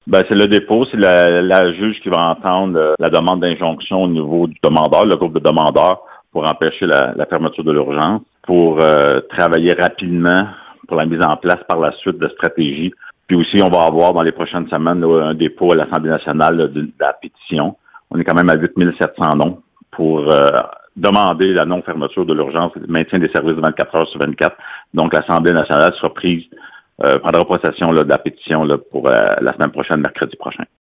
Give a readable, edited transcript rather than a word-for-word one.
Ben, c'est le dépôt, c'est la juge qui va entendre la demande d'injonction au niveau du demandeur, le groupe de demandeurs, pour empêcher la fermeture de l'urgence, pour travailler rapidement pour la mise en place par la suite de stratégies. Puis aussi, on va avoir dans les prochaines semaines là, un dépôt à l'Assemblée nationale là, de la pétition. On est quand même à 8700 noms pour demander la non-fermeture de l'urgence, le maintien des services de 24 heures sur 24. Donc, l'Assemblée nationale sera prise prendra possession là, de la pétition là, pour la semaine prochaine, mercredi prochain.